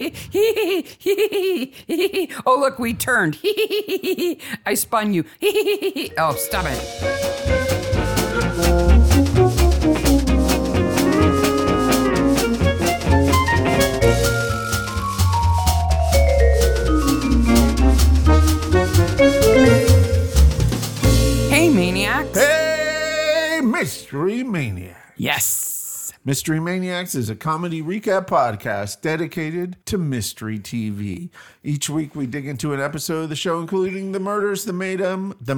Oh, look, we turned. I spun you. Oh, stop it. Hey, Maniacs. Hey, Mystery Maniac. Yes. Mystery Maniacs is a comedy recap podcast dedicated to mystery TV. Each week we dig into an episode of the show, including the murders, the mayhem, the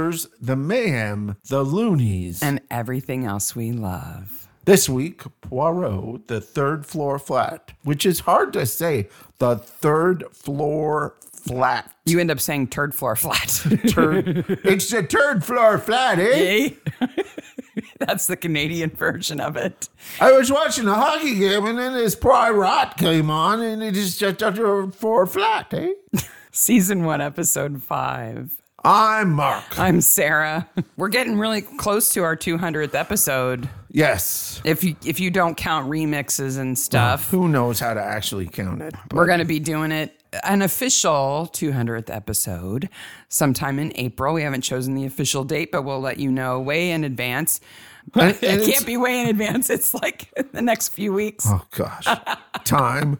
loonies, And everything else we love. This week, Poirot, the third floor flat, which is hard to say. The third floor flat. You end up saying third floor flat. It's the third floor flat, eh? Yay. That's the Canadian version of it. I was watching a hockey game and then this Poirot came on and it is just a third floor flat, eh? Season 1, episode 5. I'm Mark. I'm Sarah. We're getting really close to our 200th episode. Yes. If you don't count remixes and stuff. Who knows how to actually count it? We're going to be doing it an official 200th episode sometime in April. We haven't chosen the official date, but we'll let you know way in advance. And It can't be way in advance. It's like the next few weeks. Oh, gosh. Time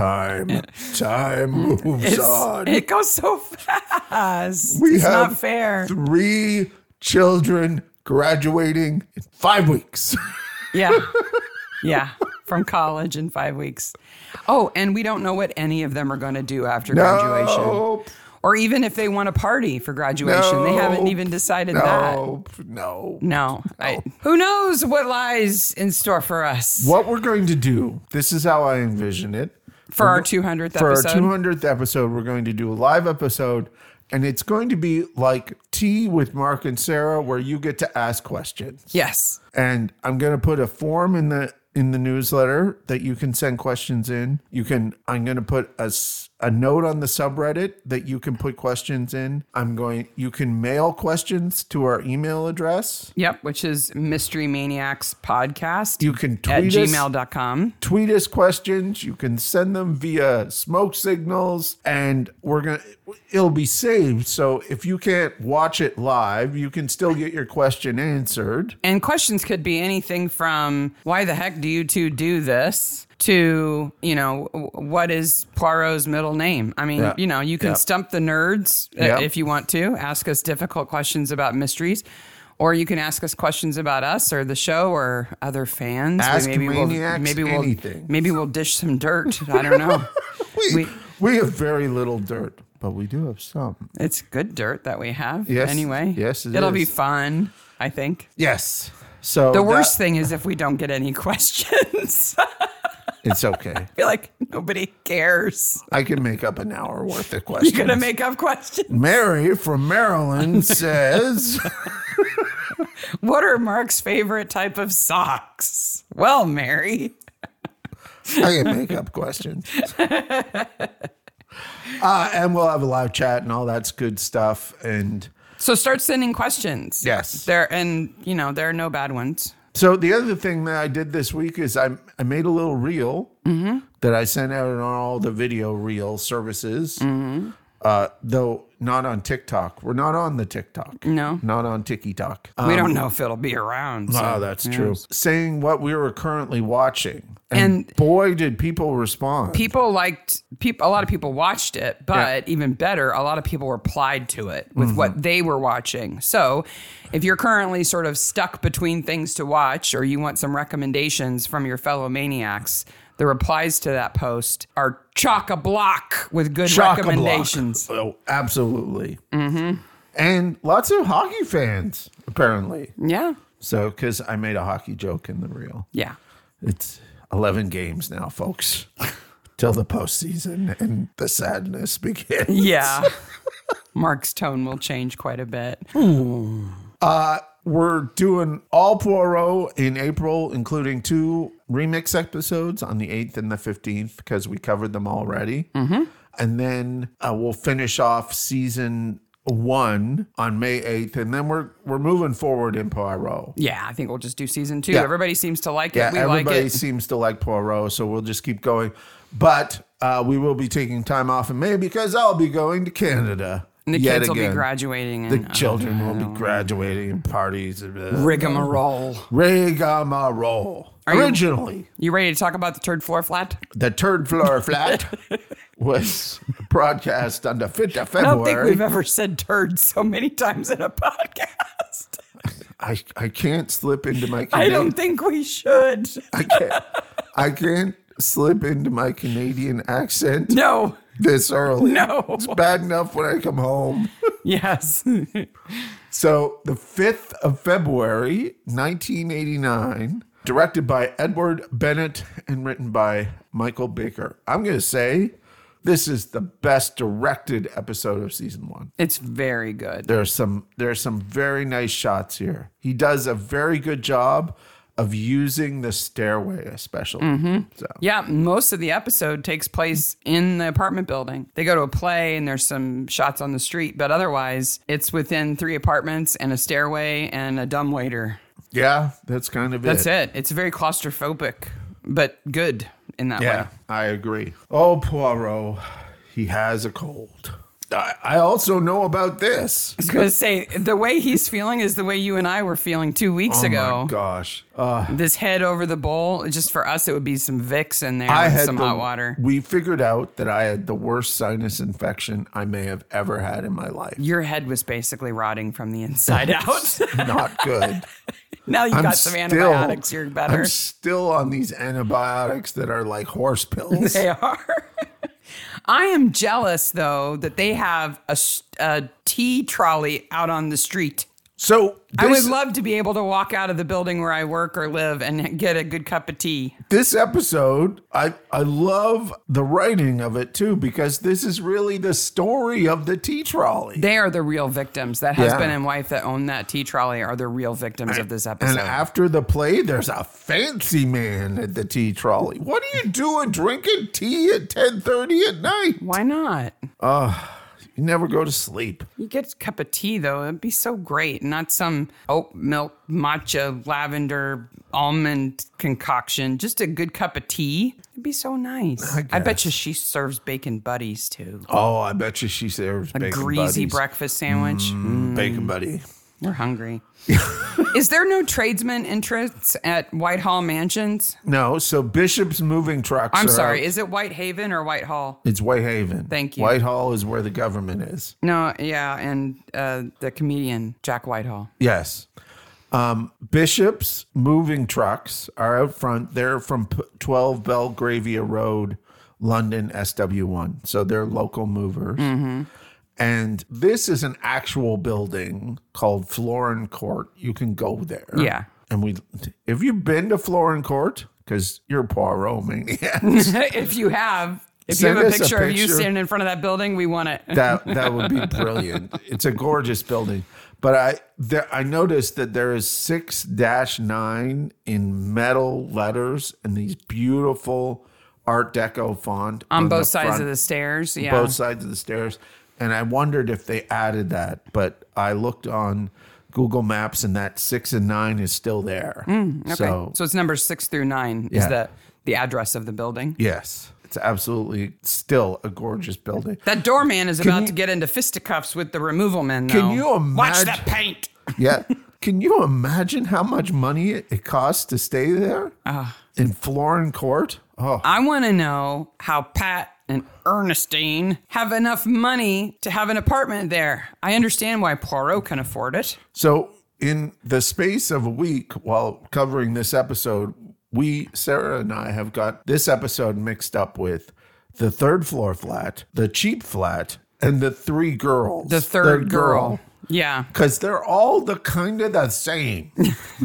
moves on. It goes so fast. We it's have not fair. 3 children graduating in 5 weeks. Yeah. From college in 5 weeks. Oh, and we don't know what any of them are going to do after graduation. Nope. Or even if they want a party for graduation. They haven't even decided that. No. Who knows what lies in store for us? What we're going to do, this is how I envision it. For our 200th For episode? our 200th episode, we're going to do a live episode, and it's going to be like Tea with Mark and Sarah, where you get to ask questions. Yes. And I'm going to put a form in the newsletter that you can send questions in. I'm going to put a note on the subreddit that you can put questions in. You can mail questions to our email address. Yep, which is mysterymaniacspodcast. You can at tweet us. gmail.com. Tweet us questions. You can send them via smoke signals, and it'll be saved. So if you can't watch it live, you can still get your question answered. And questions could be anything from, why the heck do you two do this? To, what is Poirot's middle name? I mean, you can stump the nerds if you want to. Ask us difficult questions about mysteries. Or you can ask us questions about us or the show or other fans. Ask Maniacs anything. Maybe we'll dish some dirt. I don't know. we have very little dirt, but we do have some. It's good dirt that we have. Yes. Anyway. Yes, It'll be fun, I think. Yes. So the worst thing is if we don't get any questions. It's okay. I feel like nobody cares. I can make up an hour worth of questions. You're going to make up questions? Mary from Maryland says... What are Mark's favorite type of socks? Well, Mary. I can make up questions. And we'll have a live chat and all that's good stuff. And so start sending questions. Yes. There are no bad ones. So the other thing that I did this week is I made a little reel that I sent out on all the video reel services, though not on TikTok. We're not on the TikTok. No. Not on TikTok. We don't know if it'll be around. So, that's true. Saying what we were currently watching. And boy, did people respond. A lot of people watched it, but even better, a lot of people replied to it with what they were watching. So if you're currently sort of stuck between things to watch or you want some recommendations from your fellow maniacs, the replies to that post are chock-a-block with good recommendations. Oh, absolutely. And lots of hockey fans, apparently. Yeah. So, because I made a hockey joke in the reel. Yeah. It's 11 games now, folks, till the postseason and the sadness begins. Yeah. Mark's tone will change quite a bit. We're doing all Poirot in April, including 2 remix episodes on the 8th and the 15th, because we covered them already. And then we'll finish off season 1 on May 8th, and then we're moving forward in Poirot. Yeah, I think we'll just do season 2. Yeah. Everybody seems to like it. Yeah, We like everybody it. seems to like Poirot, so we'll just keep going. But we will be taking time off in May because I'll be going to Canada. And the kids will be graduating. The children will be graduating and parties. Rigmarole. Originally. You ready to talk about the third floor flat? The third floor flat was broadcast on the 5th of February. I don't think we've ever said turd so many times in a podcast. I can't slip into my I don't think we should. I can't slip into my Canadian accent. No. This early. No. It's bad enough when I come home. Yes. So the 5th of February, 1989, directed by Edward Bennett and written by Michael Baker. I'm going to say this is the best directed episode of season 1. It's very good. There's some very nice shots here. He does a very good job of using the stairway, especially. So. Yeah, most of the episode takes place in the apartment building. They go to a play and there's some shots on the street, but otherwise it's within 3 apartments and a stairway and a dumbwaiter. Yeah, that's kind of That's it. It's very claustrophobic, but good in that way. Yeah, I agree. Oh, Poirot, he has a cold. I also know about this. I was going to say, the way he's feeling is the way you and I were feeling 2 weeks ago. Oh, my gosh. This head over the bowl, just for us, it would be some Vicks in there with some hot water. We figured out that I had the worst sinus infection I may have ever had in my life. Your head was basically rotting from the inside out. Not good. Now you got some antibiotics, you're better. I'm still on these antibiotics that are like horse pills. They are. I am jealous, though, that they have a tea trolley out on the street. So I would love to be able to walk out of the building where I work or live and get a good cup of tea. This episode, I love the writing of it, too, because this is really the story of the tea trolley. They are the real victims. That husband and wife that own that tea trolley are the real victims of this episode. And after the play, there's a fancy man at the tea trolley. What are you doing drinking tea at 10:30 at night? Why not? You never go to sleep. You get a cup of tea, though. It'd be so great. Not some oat milk, matcha, lavender, almond concoction. Just a good cup of tea. It'd be so nice. I bet you she serves bacon buddies, too. Oh, I bet you she serves bacon buddies. A greasy breakfast sandwich. Bacon buddy. We're hungry. Is there no tradesman entrance at Whitehall Mansions? No, so Bishop's moving trucks I'm sorry, is it Whitehaven or Whitehall? It's Whitehaven. Thank you. Whitehall is where the government is. No, yeah, and the comedian, Jack Whitehall. Yes. Bishop's moving trucks are out front. They're from 12 Belgravia Road, London, SW1. So they're local movers. Mm-hmm. And this is an actual building called Florin Court. You can go there. Yeah. And have you been to Florin Court? Because you're Poirot maniac. If you have a picture of you standing in front of that building, we want it. That would be brilliant. It's a gorgeous building. But I noticed that there is 6-9 in metal letters and these beautiful Art Deco font. On both sides of the stairs. Yeah. Both sides of the stairs. And I wondered if they added that, but I looked on Google Maps and that 6 and 9 is still there. Okay. So it's numbers 6 through 9 is the address of the building. Yes. It's absolutely still a gorgeous building. That doorman is about to get into fisticuffs with the removal men, though. Can you imagine? Watch that paint. Yeah. Can you imagine how much money it costs to stay there in Florin Court? Oh. I want to know how Pat and Ernestine have enough money to have an apartment there. I understand why Poirot can afford it. So in the space of a week while covering this episode, Sarah and I have got this episode mixed up with the third floor flat, the cheap flat, and the 3 girls. The third girl. Yeah. Because they're all the same.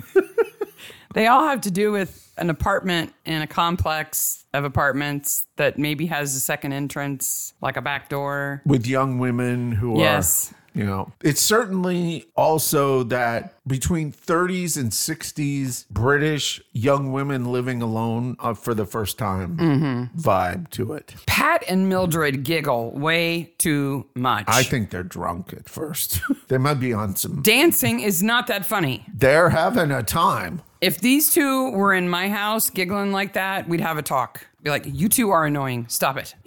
They all have to do with an apartment in a complex of apartments that maybe has a second entrance, like a back door. With young women who are, it's certainly also that between 30s and 60s British young women living alone for the first time vibe to it. Pat and Mildred giggle way too much. I think they're drunk at first. They might be on some... Dancing is not that funny. They're having a time. If these two were in my house giggling like that, we'd have a talk. Be like, you two are annoying. Stop it.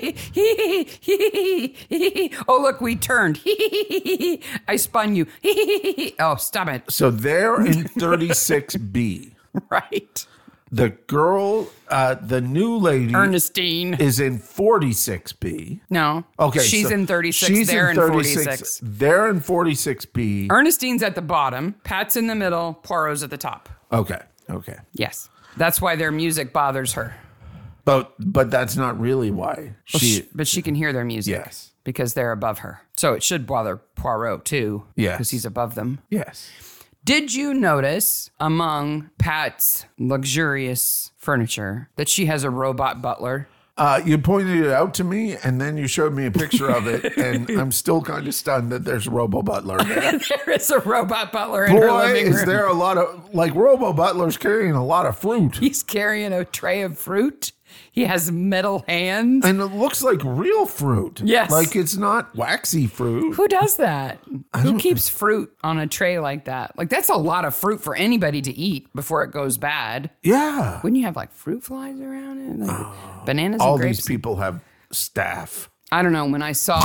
Oh, look, we turned. I spun you. Oh, stop it. So they're in 36B. Right. The girl, the new lady, Ernestine, is in 46B. No. Okay. She's so in 36. She's They're in 46. They're in 46B. Ernestine's at the bottom. Pat's in the middle. Poirot's at the top. Okay. Yes. That's why their music bothers her. But that's not really why. But she can hear their music. Yes. Because they're above her. So it should bother Poirot too. Yes. Because he's above them. Yes. Did you notice among Pat's luxurious furniture that she has a robot butler? You pointed it out to me, and then you showed me a picture of it, and I'm still kind of stunned that there's Robo Butler there. There is a robot butler in her living room. Is there a lot of, like, Robo Butler's carrying a lot of fruit. He's carrying a tray of fruit. He has metal hands. And it looks like real fruit. Yes. Like it's not waxy fruit. Who does that? Who keeps fruit on a tray like that? Like, that's a lot of fruit for anybody to eat before it goes bad. Yeah. Wouldn't you have like fruit flies around it? Like bananas All and grapes? these people have staff. I don't know. When I saw...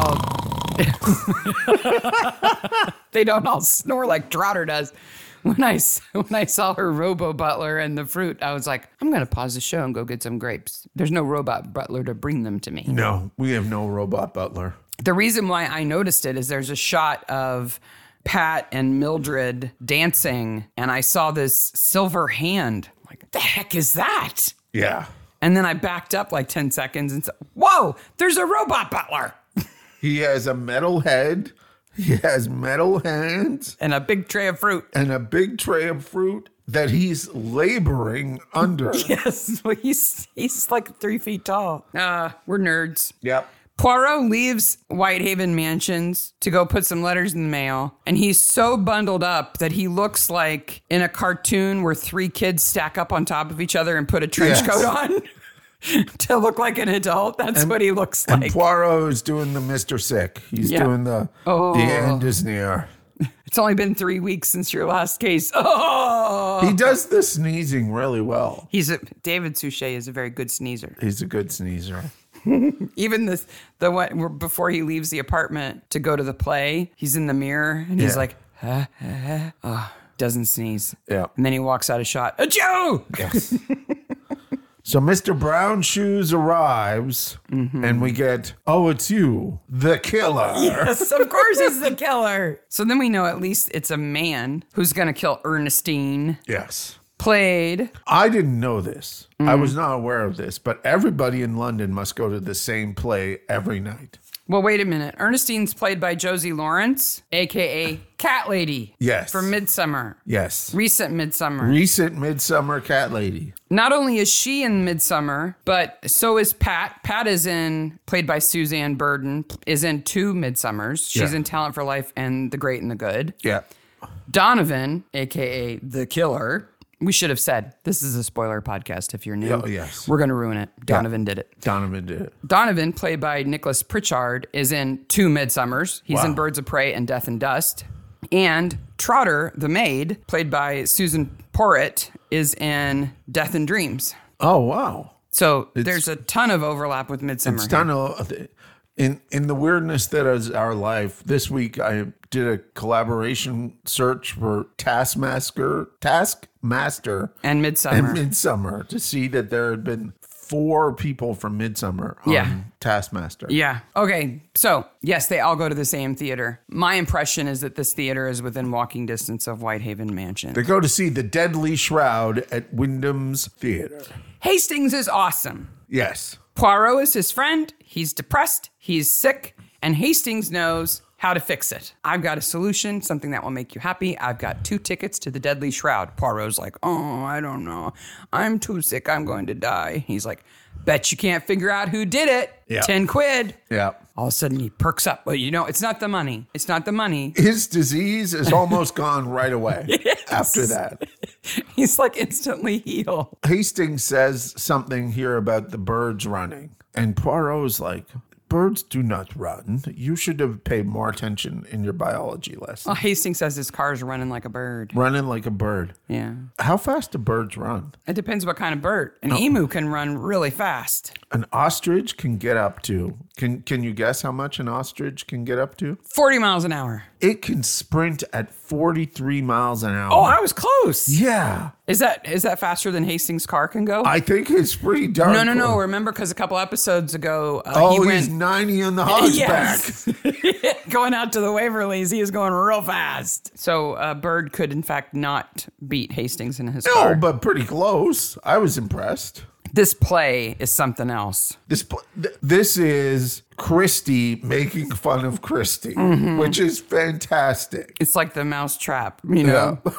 They don't all snore like Trotter does. When I saw her Robo Butler and the fruit, I was like, I'm going to pause the show and go get some grapes. There's no robot butler to bring them to me. No, we have no robot butler. The reason why I noticed it is there's a shot of Pat and Mildred dancing, and I saw this silver hand. I'm like, what the heck is that? Yeah. And then I backed up like 10 seconds and said, whoa, there's a robot butler. He has a metal head. He has metal hands. And a big tray of fruit. And a big tray of fruit that he's laboring under. Yes, well, he's like 3 feet tall. We're nerds. Yep. Poirot leaves Whitehaven Mansions to go put some letters in the mail, and he's so bundled up that he looks like in a cartoon where 3 kids stack up on top of each other and put a trench coat on to look like an adult. That's what he looks like. And Poirot is doing the Mr. Sick. He's doing the end is near. It's only been 3 weeks since your last case. Oh! He does the sneezing really well. David Suchet is a very good sneezer. He's a good sneezer. Even the one before he leaves the apartment to go to the play, he's in the mirror and he's like, doesn't sneeze. Yeah. And then he walks out of shot. Achoo! Yes. So Mr. Brown Shoes arrives and we get, it's you, the killer. Yes, of course he's the killer. So then we know at least it's a man who's going to kill Ernestine. Yes. Played. I didn't know this. I was not aware of this, but everybody in London must go to the same play every night. Well, wait a minute. Ernestine's played by Josie Lawrence, a.k.a. Cat Lady. Yes. From Midsummer. Yes. Recent Midsummer. Recent Midsummer Cat Lady. Not only is she in Midsummer, but so is Pat. Pat is played by Suzanne Burden, is in 2 Midsummers. She's in Talent for Life and The Great and the Good. Yeah. Donovan, a.k.a. The Killer. We should have said, this is a spoiler podcast if you're new. Oh, yes. We're going to ruin it. Donovan did it. Donovan did it. Donovan, played by Nicholas Pritchard, is in 2 Midsummers. He's in Birds of Prey and Death and Dust. And Trotter, the maid, played by Susan Porritt, is in Death and Dreams. Oh, wow. So there's a ton of overlap with Midsummer. It's ton of... In the weirdness that is our life, this week I did a collaboration search for Taskmaster, and Midsummer to see that there had been 4 people from Midsummer on Taskmaster. Yeah. Okay. So, yes, they all go to the same theater. My impression is that this theater is within walking distance of Whitehaven Mansion. They go to see The Deadly Shroud at Wyndham's Theater. Hastings is awesome. Yes. Poirot is his friend. He's depressed. He's sick. And Hastings knows how to fix it. I've got a solution, something that will make you happy. I've got 2 tickets to The Deadly Shroud. Poirot's like, I don't know. I'm too sick. I'm going to die. He's like, bet you can't figure out who did it. Yeah. 10 quid. Yeah. All of a sudden he perks up. Well, it's not the money. It's not the money. His disease is almost gone right away after that. He's like instantly healed. Hastings says something here about the birds running. And Poirot's like, birds do not run. You should have paid more attention in your biology lesson. Well, Hastings says his car's running like a bird. Running like a bird. Yeah. How fast do birds run? It depends what kind of bird. An emu can run really fast. An ostrich can get up to. Can you guess how much an ostrich can get up to? 40 miles an hour. It can sprint at 43 miles an hour. Oh, I was close. Yeah. Is that faster than Hastings' car can go? I think it's pretty darn No. close. Remember, because a couple episodes ago, He's 90 on the hog's back. going out to the Waverleys, he is going real fast. So Bird could, in fact, not beat Hastings in his car. No, but pretty close. I was impressed. This play is something else. This is Christy making fun of Christy, which is fantastic. It's like the mousetrap, you know? Yeah.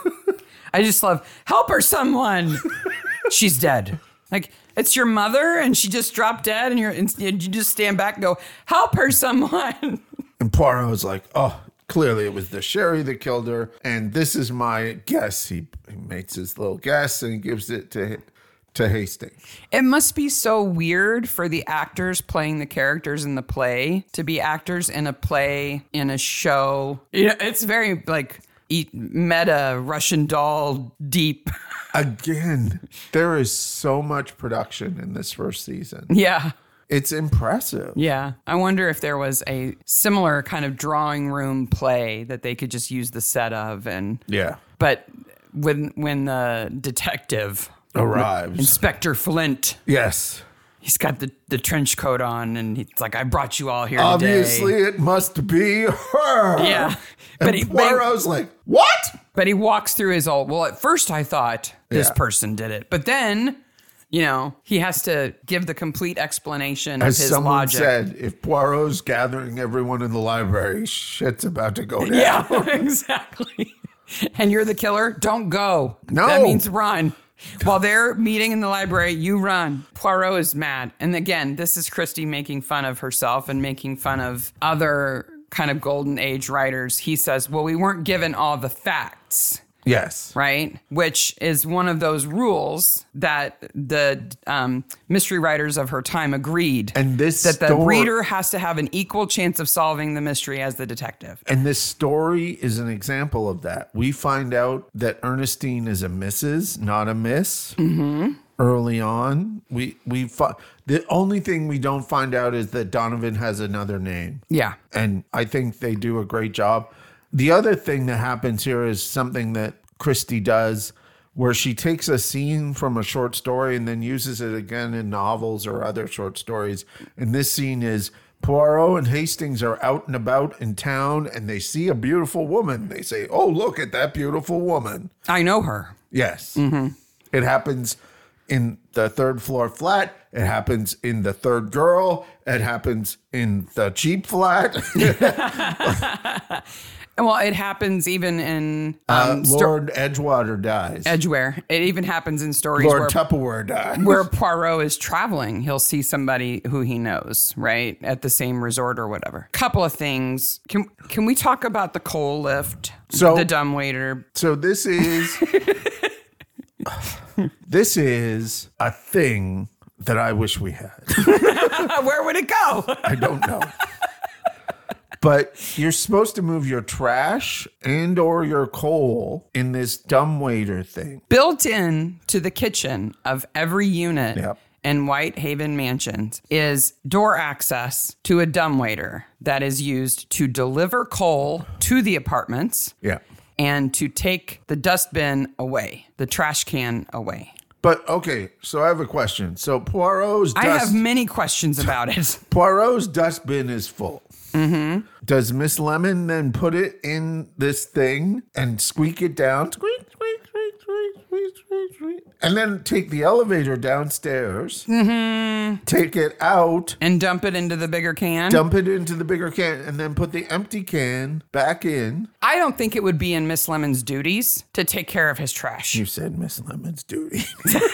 I just love, help her, someone. She's dead. Like, it's your mother and she just dropped dead and you just stand back and go, help her, someone. And Poirot's like, oh, clearly it was the sherry that killed her. And this is my guess. He makes his little guess and he gives it to Hastings. It must be so weird for the actors playing the characters in the play to be actors in a play, in a show. You know, it's very like meta, Russian doll, deep. Again, there is so much production in this first season. Yeah. It's impressive. Yeah. I wonder if there was a similar kind of drawing room play that they could just use the set of. Yeah. But when the detective arrives, Inspector Flint. Yes. He's got the trench coat on, and he's like, I brought you all here Obviously, today. it must be her. Yeah. And Poirot's like, what? But he walks through his old, well, at first I thought this person did it. But then, you know, he has to give the complete explanation of his logic. As someone said, if Poirot's gathering everyone in the library, shit's about to go down. Yeah, exactly. And you're the killer? Don't go. No. That means run. While they're meeting in the library, you run. Poirot is mad. And again, this is Christy making fun of herself and making fun of other kind of golden age writers. He says, well, we weren't given all the facts. Yes. Right? Which is one of those rules that the mystery writers of her time agreed. And this that the reader has to have an equal chance of solving the mystery as the detective. And this story is an example of that. We find out that Ernestine is a Mrs., not a Miss. Mm-hmm. Early on, the only thing we don't find out is that Donovan has another name. Yeah. And I think they do a great job. The other thing that happens here is something that Christy does where she takes a scene from a short story and then uses it again in novels or other short stories. And this scene is Poirot and Hastings are out and about in town and they see a beautiful woman. They say, oh, look at that beautiful woman. I know her. Yes. Mm-hmm. It happens in the third floor flat. It happens in the third girl. It happens in the cheap flat. Well, it happens even in Lord Edgewater dies. Edgware. It even happens in stories Lord Tupperware dies. where Poirot is traveling. He'll see somebody who he knows, right, at the same resort or whatever. Couple of things. Can we talk about the coal lift? The dumbwaiter. So this is this is a thing that I wish we had. Where would it go? I don't know. But you're supposed to move your trash and or your coal in this dumbwaiter thing. Built in to the kitchen of every unit in Whitehaven Mansions is door access to a dumbwaiter that is used to deliver coal to the apartments and to take the dustbin away, the trash can away. But, okay, so I have a question. So Poirot's I have many questions about it. Poirot's dustbin is full. Mm-hmm. Does Miss Lemon then put it in this thing and squeak it down? Squeak, squeak, squeak, squeak, squeak, squeak, squeak. And then take the elevator downstairs, take it out. And dump it into the bigger can? Dump it into the bigger can and then put the empty can back in. I don't think it would be in Miss Lemon's duties to take care of his trash. You said Miss Lemon's duty.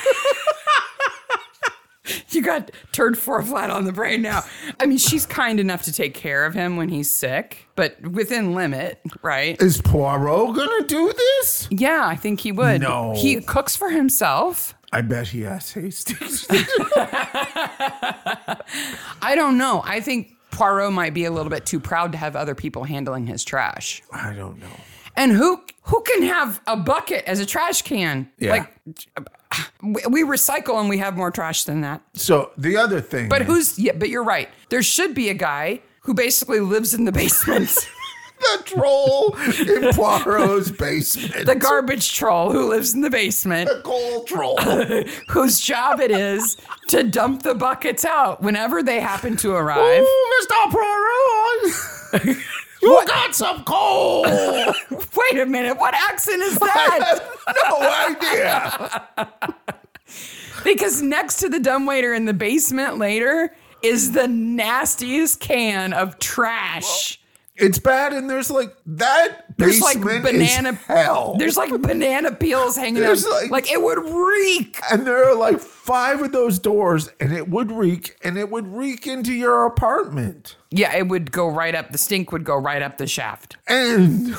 You got turd 4 flat on the brain now. I mean, she's kind enough to take care of him when he's sick, but within limit, right? Is Poirot gonna do this? Yeah, I think he would. No. He cooks for himself. I bet he has Hastings. I don't know. I think Poirot might be a little bit too proud to have other people handling his trash. I don't know. And who can have a bucket as a trash can? Yeah. Like, we recycle and we have more trash than that. So the other thing. But but you're right. There should be a guy who basically lives in the basement. The troll in Poirot's basement. The garbage troll who lives in the basement. The coal troll. Whose job it is to dump the buckets out whenever they happen to arrive. Ooh, Mr. Poirot. You got some coal. Wait a minute. What accent is that? I have no idea. Because next to the dumbwaiter in the basement later is the nastiest can of trash. It's bad, and there's like that There's basement like banana is hell. There's like banana peels hanging out. Like it would reek. And there are like 5 of those doors, and it would reek, and it would reek into your apartment. Yeah, it would go right up. The stink would go right up the shaft. And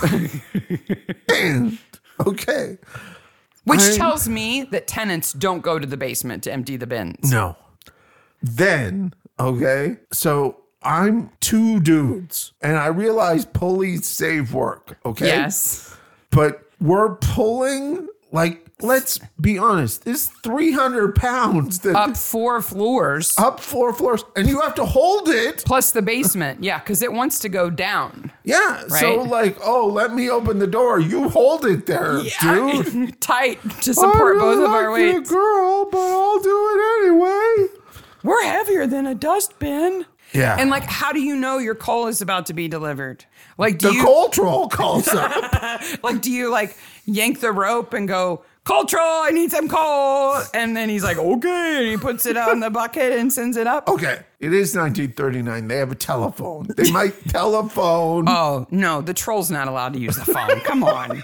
okay. Which tells me that tenants don't go to the basement to empty the bins. No. Then, okay, so I'm 2 dudes, and I realize pulleys save work, okay? Yes. But we're pulling, like, let's be honest, it's 300 pounds. Up 4 floors. Up 4 floors, and you have to hold it. Plus the basement, yeah, because it wants to go down. Yeah, right? So like, oh, let me open the door. You hold it there, dude. Tight to support both of our weights. weights. Girl, but I'll do it anyway. We're heavier than a dustbin. Yeah. And like, how do you know your coal is about to be delivered? Like, the coal troll calls up. Like, do you like yank the rope and go, coal troll, I need some coal? And then he's like, okay. And he puts it on the bucket and sends it up. Okay. It is 1939. They have a telephone. They might telephone. Oh, no, the troll's not allowed to use the phone. Come on.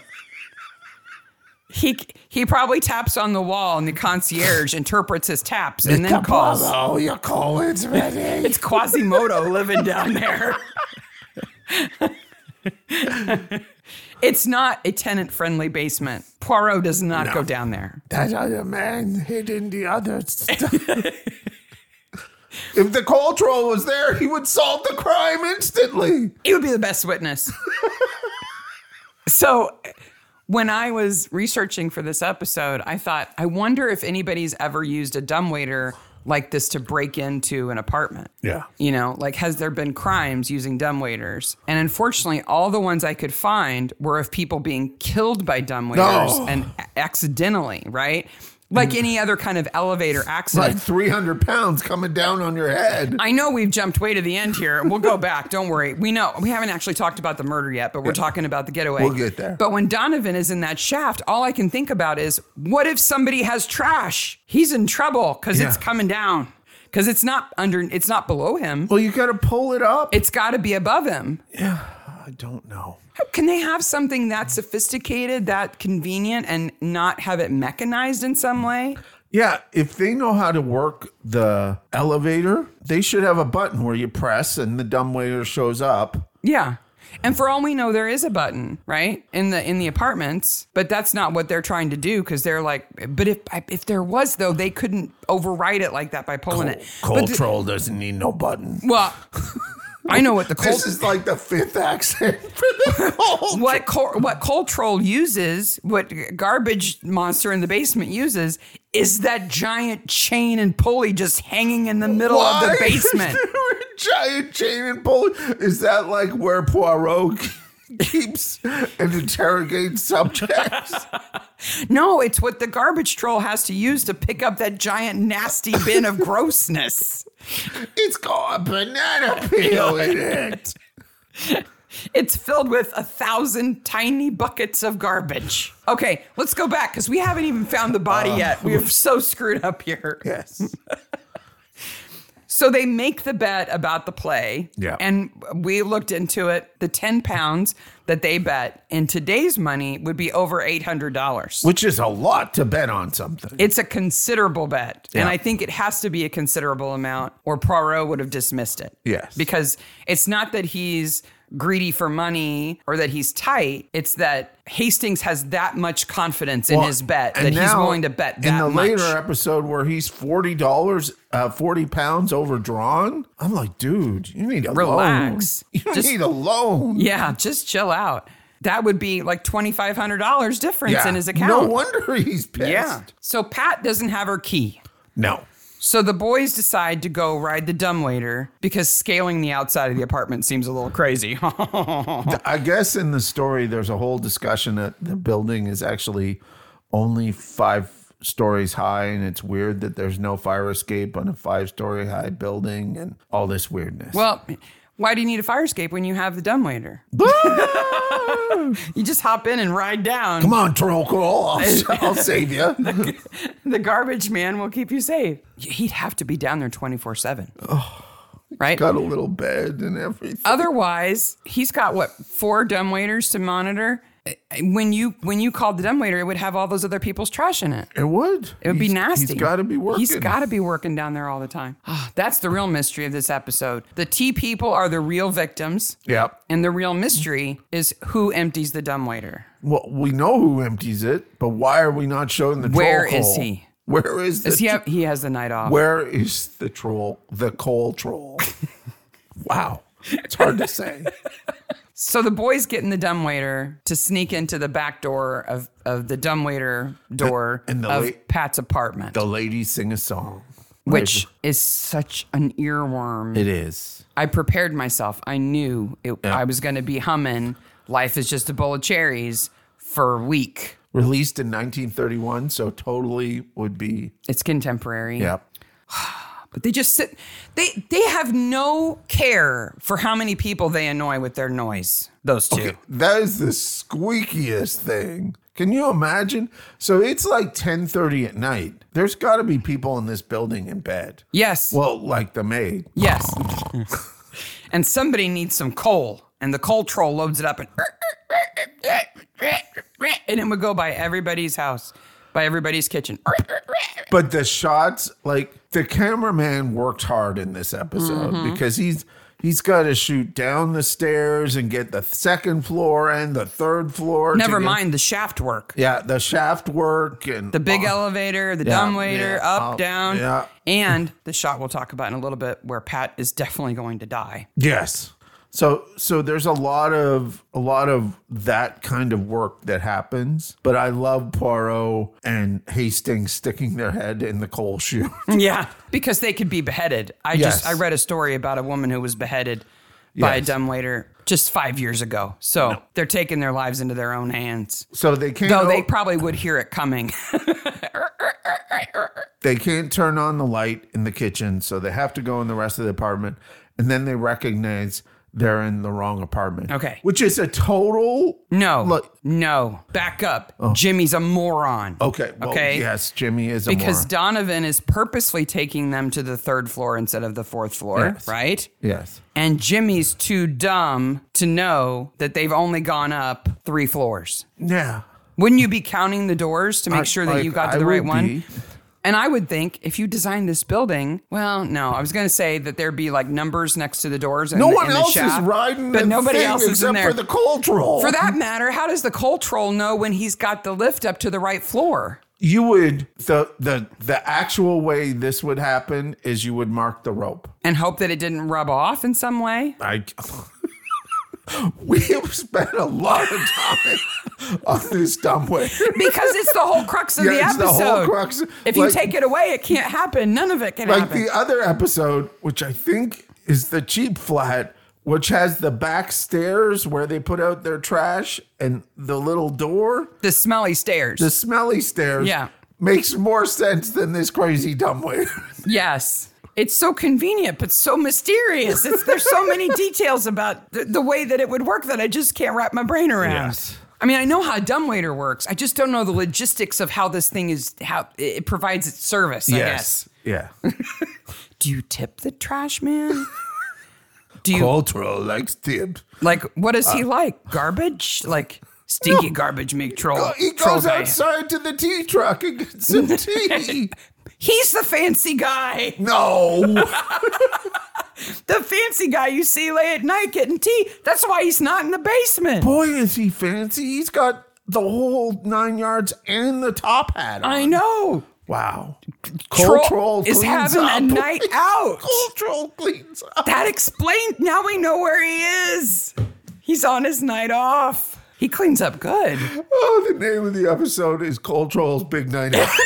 He probably taps on the wall and the concierge interprets his taps and then calls. Oh, your coal is ready. It's Quasimodo living down there. It's not a tenant-friendly basement. Poirot does not go down there. That other man hid in the other stuff. If the coal troll was there, he would solve the crime instantly. He would be the best witness. So when I was researching for this episode, I thought, I wonder if anybody's ever used a dumbwaiter like this to break into an apartment. Yeah. You know, like, has there been crimes using dumbwaiters? And unfortunately, all the ones I could find were of people being killed by dumbwaiters and accidentally, right? Like any other kind of elevator accident. Like 300 pounds coming down on your head. I know we've jumped way to the end here. We'll go back. Don't worry. We know. We haven't actually talked about the murder yet, but we're talking about the getaway. We'll get there. But when Donovan is in that shaft, all I can think about is, what if somebody has trash? He's in trouble because it's coming down. Because it's not below him. Well, you got to pull it up. It's got to be above him. Yeah, I don't know. Can they have something that sophisticated, that convenient, and not have it mechanized in some way? Yeah, if they know how to work the elevator, they should have a button where you press and the dumbwaiter shows up. Yeah. And for all we know, there is a button, right, in the apartments, but that's not what they're trying to do, because they're like, but if there was, though, they couldn't override it like that by pulling it. Coal troll doesn't need no button. Well, I know what the coal. This is like the 5th accent for the coal. What coal troll uses, what garbage monster in the basement uses, is that giant chain and pulley just hanging in the middle of the basement. Giant chain and pulley. Is that like where Poirot keeps and interrogates subjects? No, it's what the garbage troll has to use to pick up that giant nasty bin of grossness. It's got a banana peel in it. It's filled with 1,000 tiny buckets of garbage. Okay, let's go back because we haven't even found the body yet. We are so screwed up here. Yes. So they make the bet about the play. Yeah. And we looked into it. The 10 pounds that they bet in today's money would be over $800. Which is a lot to bet on something. It's a considerable bet. Yeah. And I think it has to be a considerable amount or Poirot would have dismissed it. Yes. Because it's not that he's greedy for money or that he's tight. It's that Hastings has that much confidence in his bet that he's willing to bet that much. In the later episode where he's $40, 40 pounds overdrawn, I'm like, dude, you need a Relax. loan. You need a loan. Yeah, just chill out. That would be like $2,500 difference in his account. No wonder he's pissed. Yeah. So Pat doesn't have her key. No. So the boys decide to go ride the dumbwaiter because scaling the outside of the apartment seems a little crazy. I guess in the story, there's a whole discussion that the building is actually only 5 stories high, and it's weird that there's no fire escape on a 5-story high building and all this weirdness. Well, why do you need a fire escape when you have the dumbwaiter? You just hop in and ride down. Come on, Troll Crawl. I'll save you. The garbage man will keep you safe. He'd have to be down there 24/7. Right? Got a little bed and everything. Otherwise, he's got, 4 dumbwaiters to monitor? When you called the dumbwaiter, it would have all those other people's trash in it. It would. It would be nasty. He's got to be working. He's got to be working down there all the time. That's the real mystery of this episode. The T people are the real victims. Yep. And the real mystery is who empties the dumbwaiter. Well, we know who empties it, but why are we not showing the troll Where coal? is he? Where is the He has the night off. Where is the troll? The coal troll. Wow. It's hard to say. So the boys get in the dumbwaiter to sneak into the back door of the dumbwaiter door of Pat's apartment. The ladies sing a song. Which is such an earworm. It is. I prepared myself. I knew I was going to be humming Life is Just a Bowl of Cherries for a week. Released in 1931, so totally would be. It's contemporary. Yep. But they just sit. They have no care for how many people they annoy with their noise. Those two. Okay, that is the squeakiest thing. Can you imagine? So it's like 10:30 at night. There's got to be people in this building in bed. Yes. Well, like the maid. Yes. And somebody needs some coal, and the coal troll loads it up, and it would go by everybody's house, by everybody's kitchen. But the shots, like the cameraman worked hard in this episode because he's got to shoot down the stairs and get the second floor and the third floor. Never mind the shaft work. Yeah, the shaft work and the big elevator, the dumbwaiter, up, down. Yeah. And the shot we'll talk about in a little bit where Pat is definitely going to die. Yes. So there's a lot of that kind of work that happens, but I love Poirot and Hastings sticking their head in the coal chute. Yeah, because they could be beheaded. I read a story about a woman who was beheaded by a dumbwaiter just 5 years ago. So they're taking their lives into their own hands. So they can't. Though they probably would hear it coming. They can't turn on the light in the kitchen, so they have to go in the rest of the apartment, and then they recognize they're in the wrong apartment. Okay. Which is a total... No. Back up. Oh. Jimmy's a moron. Okay. Well, okay. Yes, Jimmy is a moron. Because Donovan is purposely taking them to the 3rd floor instead of the 4th floor, right? Yes. And Jimmy's too dumb to know that they've only gone up 3 floors. Yeah. Wouldn't you be counting the doors to make sure that you got to the right one? And I would think if you designed this building, well, no, I was going to say that there'd be like numbers next to the doors. And no one and else shaft, is riding but the nobody thing else is except in there. for the coal troll. For that matter, how does the coal troll know when he's got the lift up to the right floor? You would, the actual way this would happen is you would mark the rope. And hope that it didn't rub off in some way? We have spent a lot of time on this dumbwaiter. Because it's the whole crux of the episode. The whole crux. If you take it away, it can't happen. None of it can happen. Like the other episode, which I think is the cheap flat, which has the back stairs where they put out their trash and the little door. The smelly stairs. The smelly stairs. Yeah. Makes more sense than this crazy dumbwaiter. Yes. It's so convenient, but so mysterious. There's so many details about the way that it would work that I just can't wrap my brain around. Yes. I mean, I know how a dumbwaiter works. I just don't know the logistics of how this thing how it provides its service, I guess. Yeah. Do you tip the trash man? Coal troll likes tip. Like, what is he like? Garbage? Like, stinky garbage make troll. He goes outside to the tea truck and gets some tea. He's the fancy guy. No. The fancy guy you see late at night getting tea. That's why he's not in the basement. Boy, is he fancy. He's got the whole 9 yards and the top hat on. I know. Wow. Troll is having a night out. Cold Troll cleans up. That explains. Now we know where he is. He's on his night off. He cleans up good. Oh, the name of the episode is Cold Troll's Big Night Out.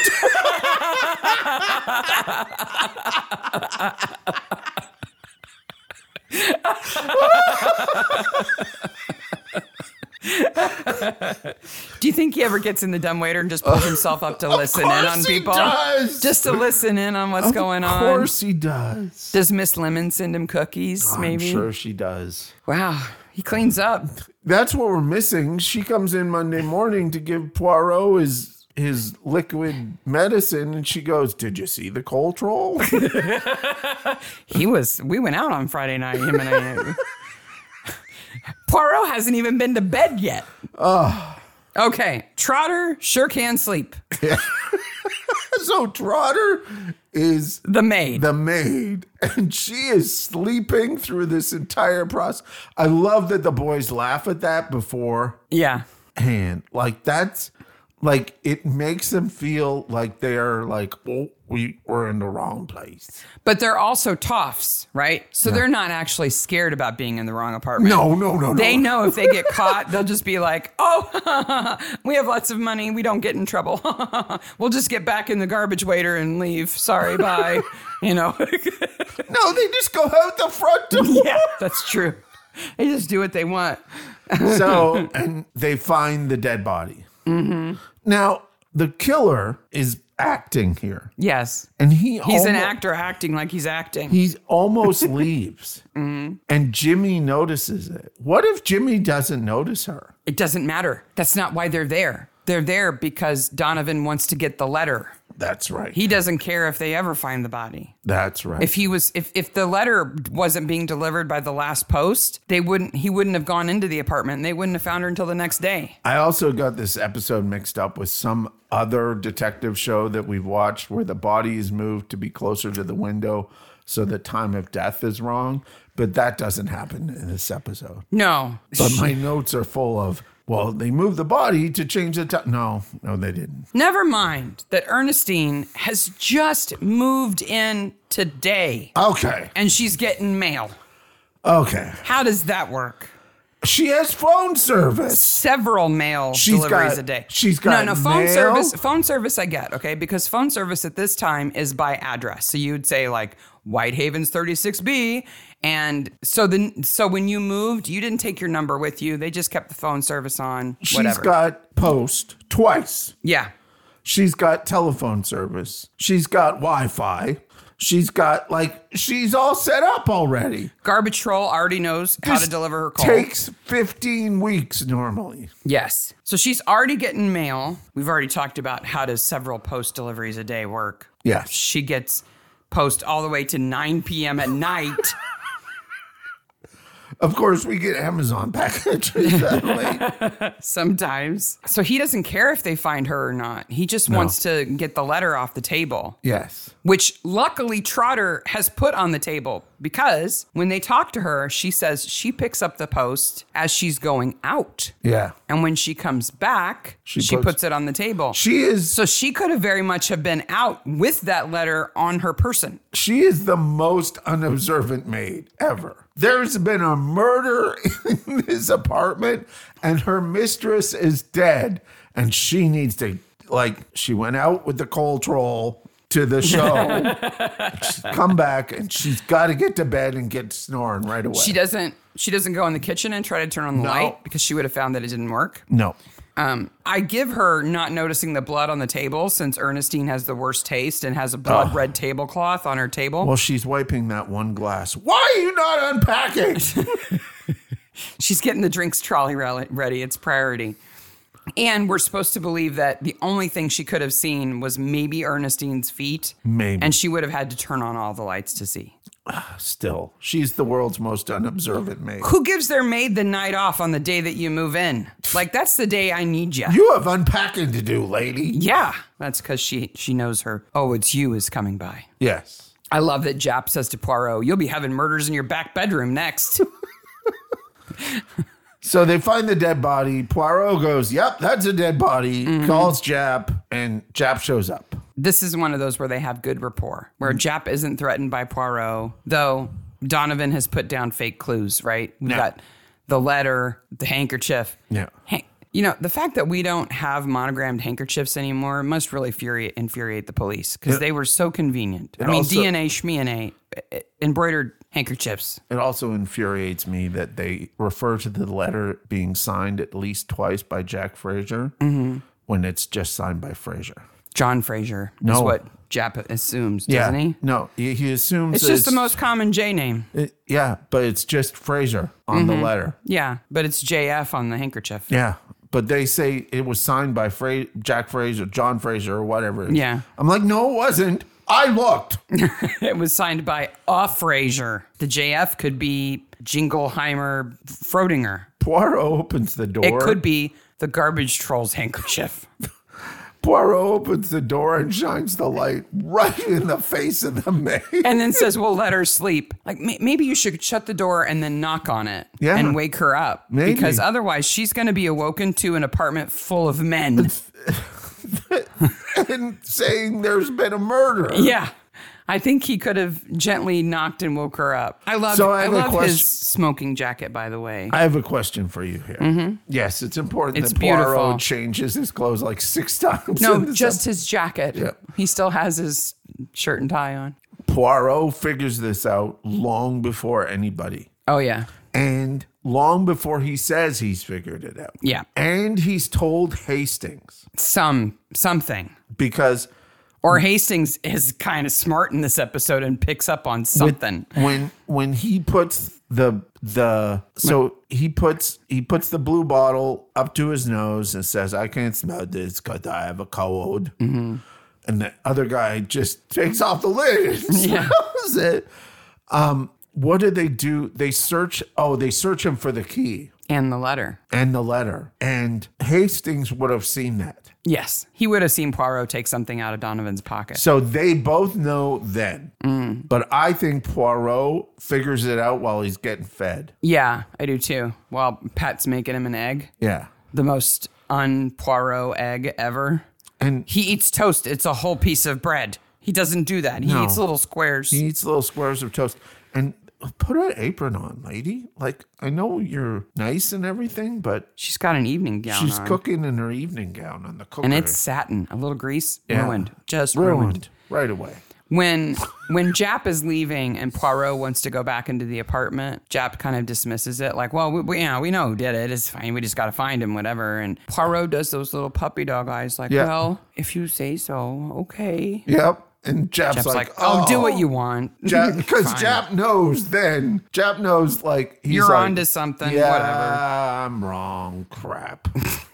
Do you think he ever gets in the dumbwaiter and just pulls himself up to listen in on people? Does. Just to listen in on what's going on? Of course he does. Does Miss Lemon send him cookies, maybe? I'm sure she does. Wow, he cleans up. That's what we're missing. She comes in Monday morning to give Poirot his liquid medicine, and she goes, "Did you see the Cold Troll?" We went out on Friday night, him and I. Poirot hasn't even been to bed yet. Okay, Trotter sure can sleep. So Trotter is The maid. And she is sleeping through this entire process. I love that the boys laugh at that Yeah. beforehand. Like, that's like, it makes them feel like they're like, oh, we're in the wrong place. But they're also toffs, right? So they're not actually scared about being in the wrong apartment. No. They know if they get caught, they'll just be like, oh, we have lots of money. We don't get in trouble. We'll just get back in the garbage waiter and leave. Sorry, bye. You know? No, they just go out the front door. Yeah, that's true. They just do what they want. So, and they find the dead body. Mm-hmm. Now, the killer is acting here. Yes. And he's an actor acting like he's acting. He almost leaves. Mm-hmm. And Jimmy notices it. What if Jimmy doesn't notice her? It doesn't matter. That's not why they're there. They're there because Donovan wants to get the letter. That's right. He doesn't care if they ever find the body. That's right. If the letter wasn't being delivered by the last post, he wouldn't have gone into the apartment and they wouldn't have found her until the next day. I also got this episode mixed up with some other detective show that we've watched where the body is moved to be closer to the window so the time of death is wrong. But that doesn't happen in this episode. No. But my notes are full of, well, they moved the body to change the time. No, they didn't. Never mind that Ernestine has just moved in today. Okay. And she's getting mail. Okay. How does that work? She has phone service. Several mail deliveries a day. She's got phone mail? service. Phone service I get, okay? Because phone service at this time is by address. So you'd say like Whitehaven's 36B. And so when you moved, you didn't take your number with you. They just kept the phone service on. Whatever. She's got post twice. Yeah. She's got telephone service. She's got Wi-Fi. She's got, she's all set up already. Garbage Troll already knows how to deliver her call. Takes 15 weeks normally. Yes. So she's already getting mail. We've already talked about how does several post deliveries a day work. Yes. She gets post all the way to 9 p.m. at night. Of course, we get Amazon packages that late. Sometimes. So he doesn't care if they find her or not. He just wants to get the letter off the table. Yes. Which luckily Trotter has put on the table because when they talk to her, she says she picks up the post as she's going out. Yeah. And when she comes back, she puts it on the table. So she could have very much have been out with that letter on her person. She is the most unobservant maid ever. There's been a murder in this apartment and her mistress is dead. And she needs to, she went out with the Cold Troll to the show. She's come back and she's got to get to bed and get snoring right away. She doesn't go in the kitchen and try to turn on the light because she would have found that it didn't work. No. I give her not noticing the blood on the table since Ernestine has the worst taste and has a blood red tablecloth on her table. Well, she's wiping that one glass. Why are you not unpacking? She's getting the drinks trolley ready. It's priority. And we're supposed to believe that the only thing she could have seen was maybe Ernestine's feet. Maybe. And she would have had to turn on all the lights to see. Still, she's the world's most unobservant maid. Who gives their maid the night off on the day that you move in? That's the day I need you. You have unpacking to do, lady. Yeah. That's because she knows her, oh, it's you is coming by. Yes. I love that Jap says to Poirot, "You'll be having murders in your back bedroom next." So they find the dead body. Poirot goes, "Yep, that's a dead body." Calls Jap, and Jap shows up. This is one of those where they have good rapport, where Jap isn't threatened by Poirot, though Donovan has put down fake clues, right? We've got the letter, the handkerchief. Yeah. You know, the fact that we don't have monogrammed handkerchiefs anymore must really infuriate the police because they were so convenient. I mean, also- DNA, schmina, embroidered handkerchiefs. It also infuriates me that they refer to the letter being signed at least twice by Jack Fraser when it's just signed by Fraser. John Fraser is No. what Jap assumes, doesn't he? No, he assumes It's just the most common J name. but it's just Fraser on the letter. Yeah, but it's JF on the handkerchief. Yeah, but they say it was signed by Jack Fraser, John Fraser, or whatever. it is. Yeah. I'm like, no, it wasn't. I looked. It was signed by a Fraser. The JF could be Jingleheimer Frodinger. Poirot opens the door. It could be the garbage troll's handkerchief. Poirot opens the door and shines the light right in the face of the maid. And then says, "We'll let her sleep." Like, maybe you should shut the door and then knock on it and wake her up. Maybe. Because otherwise she's going to be awoken to an apartment full of men. And saying there's been a murder. Yeah. I think he could have gently knocked and woke her up. I love his smoking jacket, by the way. I have a question for you here. Yes, it's important It's that Poirot beautiful. changes his clothes like 6 times. No, in this just his jacket. Yeah. He still has his shirt and tie on. Poirot figures this out long before anybody. Oh, yeah. And long before he says he's figured it out. Yeah. And he's told Hastings. Something. Because Or Hastings is kind of smart in this episode and picks up on something. when he puts he puts the blue bottle up to his nose and says, "I can't smell this because I have a cold." And the other guy just takes off the lid and smells it. What do they do? They search him for the key And the letter. And Hastings would have seen that. Yes. He would have seen Poirot take something out of Donovan's pocket. So they both know then. But I think Poirot figures it out while he's getting fed. Yeah, I do too. While Pat's making him an egg. Yeah. The most un-Poirot egg ever. And He eats toast. It's a whole piece of bread. He doesn't do that. He eats little squares. he eats little squares of toast. And put an apron on, lady. Like, I know you're nice and everything, but She's got an evening gown she's on. cooking in her evening gown on the cooker. And it's satin. A little grease. Yeah. Ruined. Just ruined. right away. When Jap is leaving and Poirot wants to go back into the apartment, Jap kind of dismisses it. Like, well, we know who did it. It's fine. We just got to find him, whatever. And Poirot does those little puppy dog eyes like, well, if you say so, okay. Yep. And Jap's like, I'll do what you want. Because Fine. Jap knows, like, he's You're like, onto something, yeah, whatever. I'm wrong. Crap.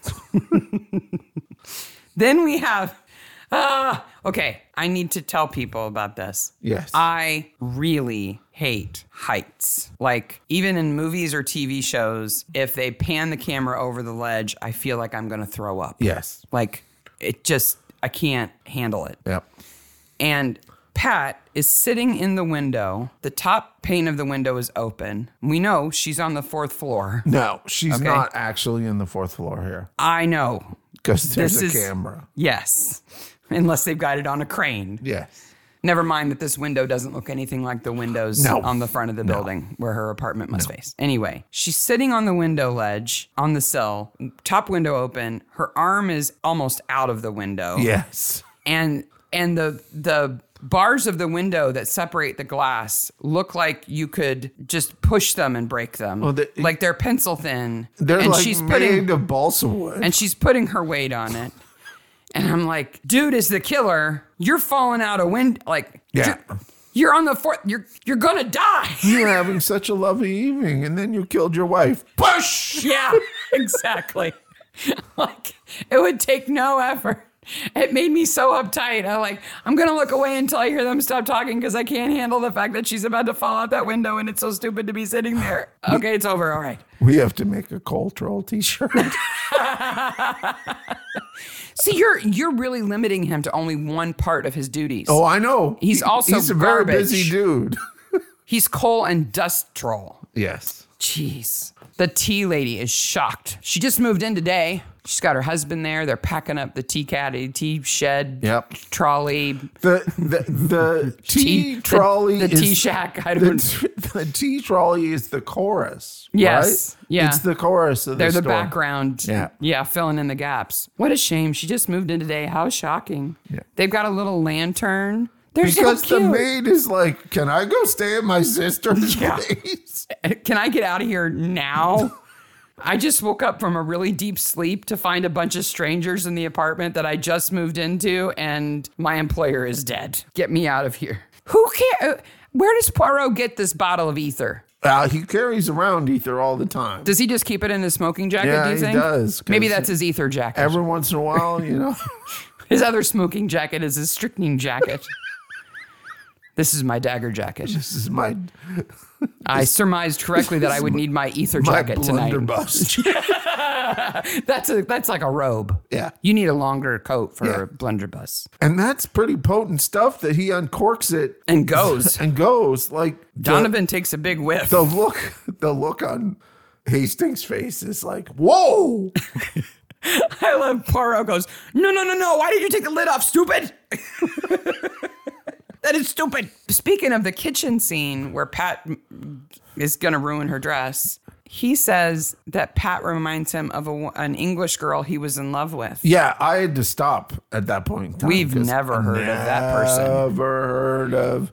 Then we have, okay, I need to tell people about this. Yes. I really hate heights. Like, even in movies or TV shows, if they pan the camera over the ledge, I feel like I'm going to throw up. Yes. Like, I can't handle it. Yep. And Pat is sitting in the window. The top pane of the window is open. We know she's on the 4th floor. No, she's Okay. not actually in the 4th floor here. I know. Because there's This a is- camera. Yes. Unless they've got it on a crane. Yes. Never mind that this window doesn't look anything like the windows No. on the front of the building where her apartment must face. Anyway, she's sitting on the window ledge on the sill, top window open. Her arm is almost out of the window. Yes. And the bars of the window that separate the glass look like you could just push them and break them. Well, like they're pencil thin. They're and like she's made of balsa wood. and she's putting her weight on it. And I'm like, dude is the killer. You're falling out a window. Like, Yeah. you're on the 4th. You're gonna die. You're having such a lovely evening, and then you killed your wife. Push! Yeah, exactly. Like, it would take no effort. It made me so uptight. I'm going to look away until I hear them stop talking because I can't handle the fact that she's about to fall out that window and it's so stupid to be sitting there. Okay, it's over. All right. We have to make a Cole Troll t-shirt. See, you're really limiting him to only one part of his duties. Oh, I know. He's also he's a garbage. very busy dude. He's coal and dust troll. Yes. Jeez. The tea lady is shocked. She just moved in today. She's got her husband there. They're packing up the tea caddy, tea shed, trolley. The tea trolley the is tea shack. The tea trolley is the chorus. Yes. Right? Yeah. It's the chorus of They're the the story. background. Yeah. Yeah, filling in the gaps. What a shame. She just moved in today. How shocking. Yeah. They've got a little lantern. They're Because so the cute. maid is like, can I go stay at my sister's place? Can I get out of here now? I just woke up from a really deep sleep to find a bunch of strangers in the apartment that I just moved into, and my employer is dead. Get me out of here. Who cares? Where does Poirot get this bottle of ether? He carries around ether all the time. Does he just keep it in his smoking jacket, Yeah, do you he think? does, 'cause Maybe that's his ether jacket. Every once in a while, you know. His other smoking jacket is his strychnine jacket. This is my dagger jacket. This is my I surmised correctly that I would need my ether jacket tonight. blunderbuss. That's like a robe. Yeah. You need a longer coat for a blunderbuss. And that's pretty potent stuff that he uncorks it And goes. and goes like Donovan takes a big whiff. the look on Hastings' face is like, whoa. I love Poirot goes, no. Why did you take the lid off, stupid? That is stupid. Speaking of the kitchen scene where Pat is going to ruin her dress, he says that Pat reminds him of an English girl he was in love with. Yeah, I had to stop at that point in time. We've never heard of that person. Never heard of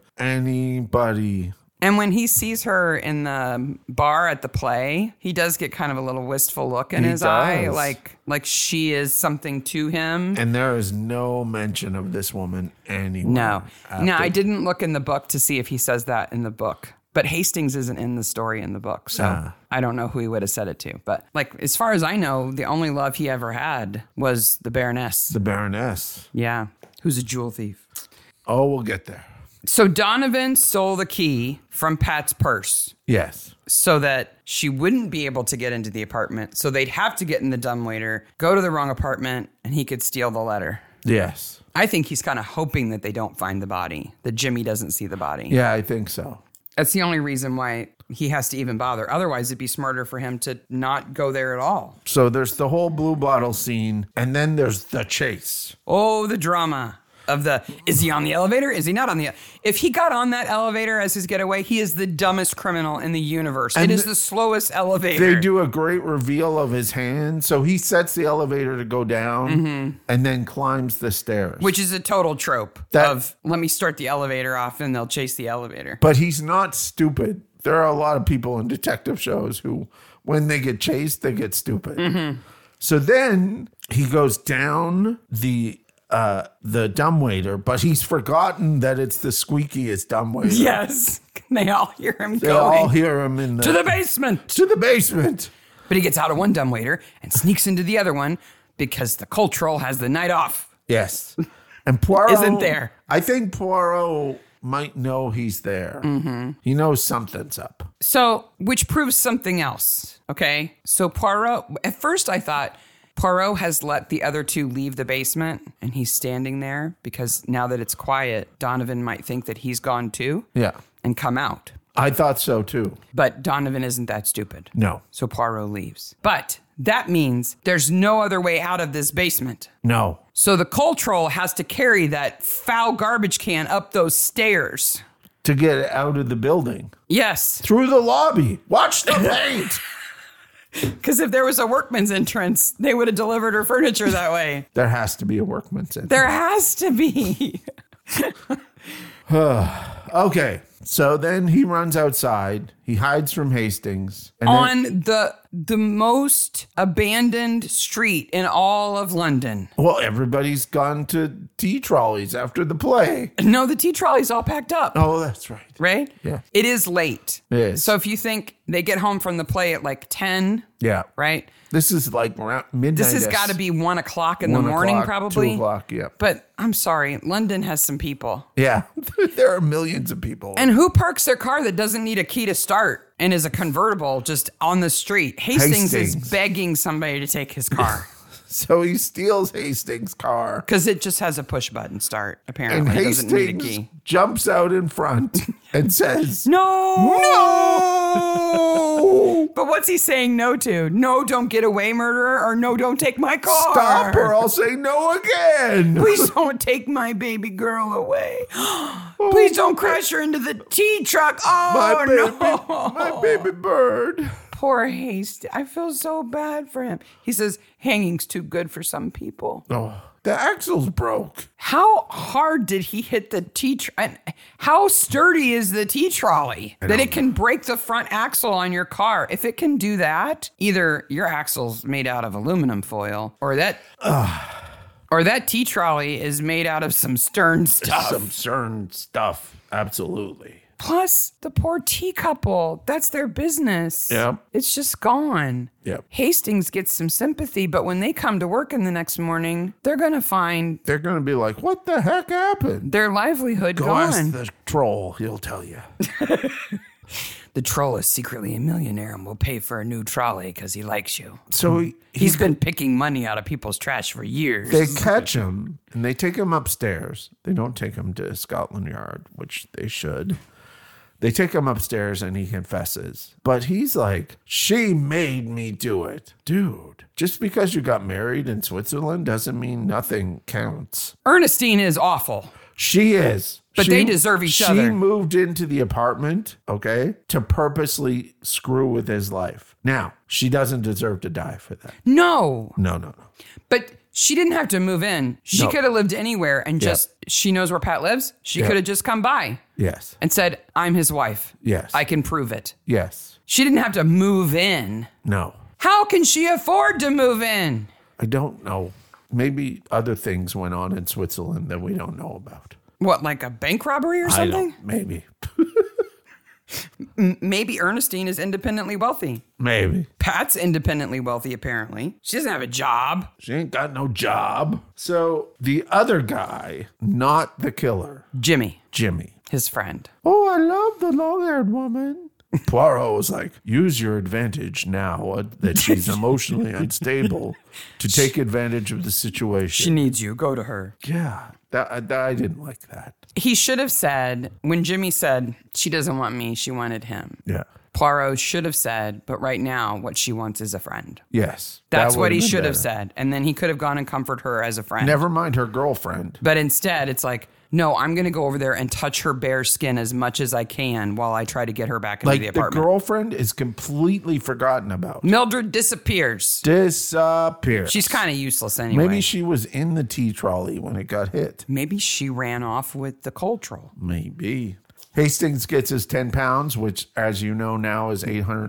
anybody. And when he sees her in the bar at the play, he does get kind of a little wistful look in his eye, like she is something to him. And there is no mention of this woman anywhere. No, I didn't look in the book to see if he says that in the book. But Hastings isn't in the story in the book, so I don't know who he would have said it to. But like, as far as I know, the only love he ever had was the Baroness. The Baroness. Yeah, who's a jewel thief. Oh, we'll get there. So Donovan stole the key from Pat's purse Yes. so that she wouldn't be able to get into the apartment. So they'd have to get in the dumbwaiter, go to the wrong apartment, and he could steal the letter. Yes. I think he's kind of hoping that they don't find the body, that Jimmy doesn't see the body. Yeah, I think so. That's the only reason why he has to even bother. Otherwise, it'd be smarter for him to not go there at all. So there's the whole blue bottle scene, and then there's the chase. Oh, the drama of is he on the elevator? Is he not on the If he got on that elevator as his getaway, he is the dumbest criminal in the universe. And it is the slowest elevator. They do a great reveal of his hand. So he sets the elevator to go down and then climbs the stairs. Which is a total trope of, let me start the elevator off and they'll chase the elevator. But he's not stupid. There are a lot of people in detective shows who, when they get chased, they get stupid. So then he goes down the dumbwaiter, but he's forgotten that it's the squeakiest dumbwaiter. Yes. They all hear him They going. all hear him in to the basement. To the basement. But he gets out of one dumbwaiter and sneaks into the other one because the cultural has the night off. Yes. And Poirot Isn't there. I think Poirot might know he's there. He knows something's up. So, which proves something else. Okay. So Poirot, at first I thought Poirot has let the other two leave the basement and he's standing there because now that it's quiet, Donovan might think that he's gone too. Yeah. And come out. I thought so too. But Donovan isn't that stupid. No. So Poirot leaves. But that means there's no other way out of this basement. No. So the cultural has to carry that foul garbage can up those stairs. To get out of the building. Yes. Through the lobby. Watch the paint. Because if there was a workman's entrance, they would have delivered her furniture that way. There has to be a workman's entrance. There has to be. Okay. So then he runs outside. He hides from Hastings. And On the most abandoned street in all of London. well, everybody's gone to tea trolleys after the play. No, the tea trolley's all packed up. Oh, that's right. Right? Yeah. It is late. It is. So if you think they get home from the play at like 10, Yeah. right? This is like around midnight. This has got to be 1 o'clock in the morning, probably. 2 o'clock, yeah. But I'm sorry, London has some people. Yeah. There are millions of people. And who parks their car that doesn't need a key to start and is a convertible just on the street? Hastings is begging somebody to take his car. So he steals Hastings' car. Because it just has a push button start, And apparently. It doesn't need a Hastings key. jumps out in front and says, No! But what's he saying no to? No, don't get away, murderer, or no, don't take my car. stop or I'll say no again. Please don't take my baby girl away. Please don't crash her into the tea truck. Oh, no. My baby bird. Poor Hasty. I feel so bad for him. He says hanging's too good for some people. Oh, the axle's broke. How hard did he hit the and how sturdy is the tea trolley that it can break the front axle on your car? If it can do that, either your axle's made out of aluminum foil or that tea trolley is made out of some stern stuff. Some certain stuff. Absolutely. Plus, the poor tea couple, that's their business. Yep. It's just gone. Yep. Hastings gets some sympathy, but when they come to work in the next morning, they're going to find They're going to be like, what the heck happened? their livelihood Go gone. ask the troll. He'll tell you. The troll is secretly a millionaire and will pay for a new trolley because he likes you. So He's been picking money out of people's trash for years. they catch him and they take him upstairs. They don't take him to Scotland Yard, which they should. They take him upstairs and he confesses. But he's like, she made me do it. Dude, just because you got married in Switzerland doesn't mean nothing counts. Ernestine is awful. She is. But they deserve each She other. moved into the apartment, okay, to purposely screw with his life. Now, she doesn't deserve to die for that. No. No. But she didn't have to move in. She No. could have lived anywhere and just, she knows where Pat lives. She Yeah. could have just come by Yes. and said, I'm his wife. Yes. I can prove it. Yes. She didn't have to move in. No. How can she afford to move in? I don't know. Maybe other things went on in Switzerland that we don't know about. What, like a bank robbery or I something? don't. Maybe. Maybe Ernestine is independently wealthy. Maybe. Pat's independently wealthy, apparently. She doesn't have a job. She ain't got no job. So the other guy, not the killer, Jimmy, Jimmy. his friend. Oh, I love the long-haired woman. Poirot was like, use your advantage now that she's emotionally unstable to take advantage of the situation. She needs you. Go to her. Yeah, that I didn't like that. He should have said, when Jimmy said, she doesn't want me, she wanted him. Yeah. Poirot should have said, but right now, what she wants is a friend. Yes. That's that what he would've been should have better. said. And then he could have gone and comforted her as a friend. Never mind her girlfriend. But instead, it's like, no, I'm going to go over there and touch her bare skin as much as I can while I try to get her back into Like the the apartment. girlfriend is completely forgotten about. Mildred disappears. Disappears. She's kind of useless anyway. Maybe she was in the tea trolley when it got hit. Maybe she ran off with the coal troll. Maybe. Hastings gets his 10 pounds, which, as you know now, is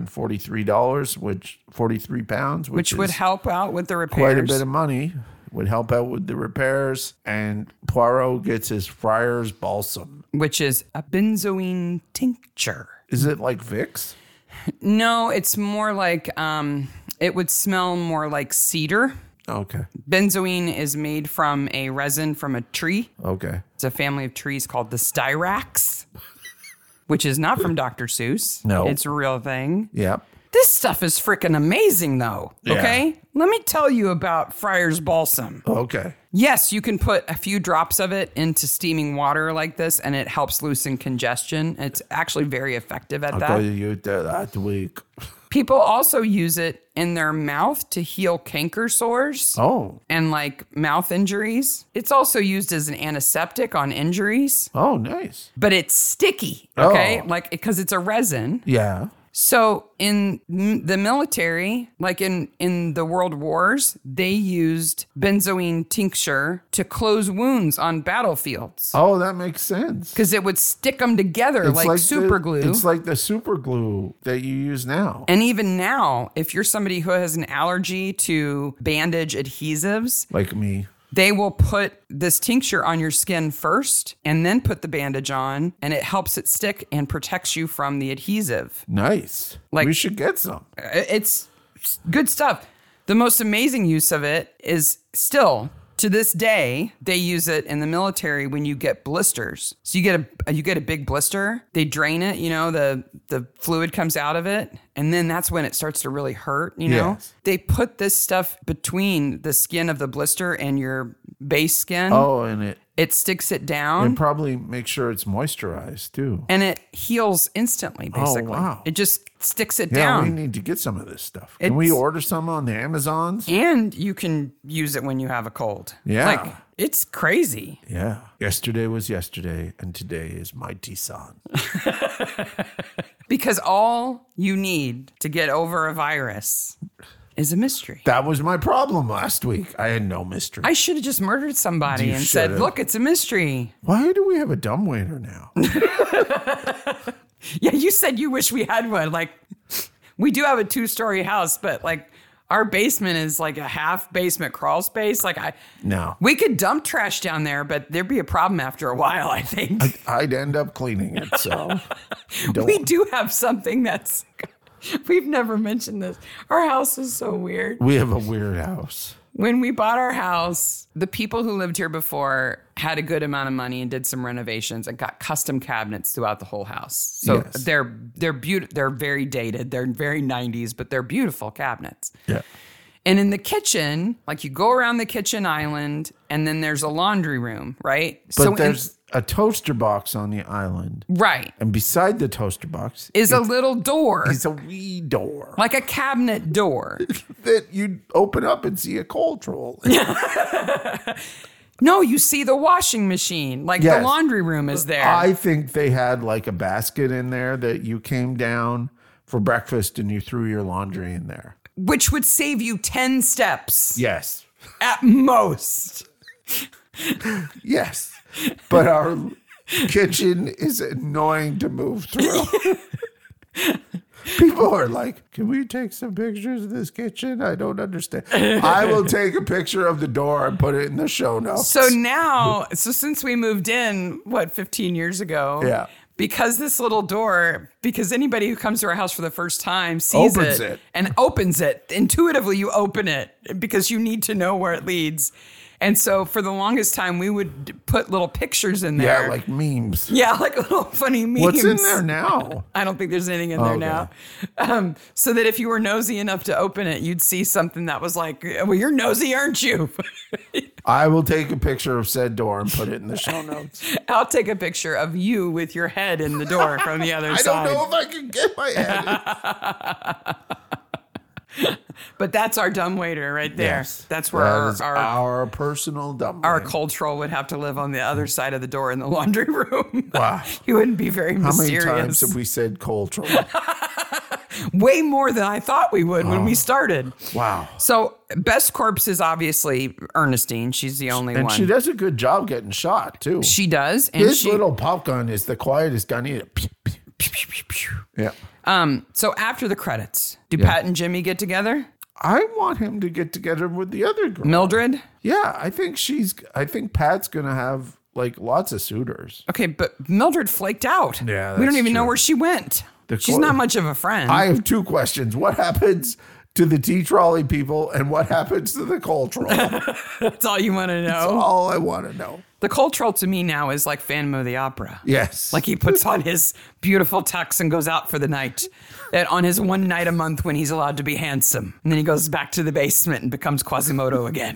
$843, which 43 pounds, Which would is help out with the repairs. quite a bit of money. Would help out with the repairs. And Poirot gets his Friar's Balsam. Which is a benzoine tincture. Is it like Vicks? No, it's more like, it would smell more like cedar. Okay. Benzoine is made from a resin from a tree. Okay. It's a family of trees called the styrax, which is not from Dr. Seuss. No. It's a real thing. Yep. This stuff is freaking amazing, though. Yeah. Okay? Let me tell you about Friar's Balsam. Okay. Yes, you can put a few drops of it into steaming water like this, and it helps loosen congestion. It's actually very effective at I'll that. tell you that week. People also use it in their mouth to heal canker sores. Oh. And like mouth injuries. It's also used as an antiseptic on injuries, Oh, nice. but it's sticky, okay? Oh. Like, because it's a resin. Yeah. So in the military, like in the World Wars, they used benzoine tincture to close wounds on battlefields Oh, that makes sense. because it would stick them together like super glue. It's like the super glue that you use now. And even now, if you're somebody who has an allergy to bandage adhesives, Like me. they will put this tincture on your skin first and then put the bandage on, and it helps it stick and protects you from the adhesive. Nice. Like- we should get some. It's good stuff. The most amazing use of it is still To this day, they use it in the military when you get blisters. So you get a big blister, they drain it, the fluid comes out of it, and then that's when it starts to really hurt, Yes. They put this stuff between the skin of the blister and your base skin. Oh, and It sticks it down. and probably make sure it's moisturized too. And it heals instantly, basically. wow. It just sticks it Yeah, down. we need to get some of this stuff. Can we order some on the Amazons? And you can use it when you have a cold. Yeah. Like, it's crazy. Yeah. Yesterday was yesterday, and today is mighty son. Because all you need to get over a virus is a mystery. That was my problem last week. I had no mystery. I should have just murdered somebody You and said, should've. look, it's a mystery. Why do we have a dumbwaiter now? Yeah, you said you wish we had one. Like, we do have a 2-story house, but like our basement is like a half basement crawl space. Like No. we could dump trash down there, but there'd be a problem after a while, I think. I'd end up cleaning it, so. We do have something that's, we've never mentioned this. Our house is so weird. We have a weird house. When we bought our house, the people who lived here before had a good amount of money and did some renovations and got custom cabinets throughout the whole house. So Yes. they're beautiful. They're very dated. They're very 90s, but they're beautiful cabinets. Yeah. And in the kitchen, like you go around the kitchen island and then there's a laundry room, right? But there's a toaster box on the island. right. And beside the toaster box Is a little door, is a wee door like a cabinet door. that you open up and see a cold roll. No, you see the washing machine. Like Yes. the laundry room is there. I think they had like a basket in there that you came down for breakfast and you threw your laundry in there. which would save you 10 steps Yes. at most. Yes. But our kitchen is annoying to move through. People are like, can we take some pictures of this kitchen? I don't understand. I will take a picture of the door and put it in the show notes. So since we moved in, 15 years ago? Yeah. Because this little door, because anybody who comes to our house for the first time sees Opens it. and opens it. Intuitively, you open it because you need to know where it leads. And so for the longest time, we would put little pictures in there. Yeah, like memes. Yeah, like little funny memes. What's in there now? I don't think there's anything in there now. So that if you were nosy enough to open it, you'd see something that was like, well, you're nosy, aren't you? I will take a picture of said door and put it in the show notes. I'll take a picture of you with your head in the door from the other I side. don't know if I can get my head in. But that's our dumbwaiter right there. Yes. That's where That is our our personal dumb. our cultural would have to live on the other side of the door in the laundry room. Wow. He wouldn't be very How many mysterious. times have we said cultural? Way more than I thought we would when we started. Wow. So best corpse is obviously Ernestine. She's the only And one. she does a good job getting shot, too. She does. And His she, little pop gun is the quietest gun either. Yeah. so after the credits, do Pat and Jimmy get together? I want him to get together with the other girl. Mildred? Yeah, I think Pat's going to have like lots of suitors. Okay, but Mildred flaked out. Yeah, we don't that's even know true. where she went. She's co- not much of a friend. I have two questions. What happens to the tea trolley people and what happens to the coal troll? That's all you want to That's know. all I want to know. The coal troll to me now is like Phantom of the Opera. Yes. Like he puts on his beautiful tux and goes out for the night. And on his one night a month when he's allowed to be handsome. And then he goes back to the basement and becomes Quasimodo again.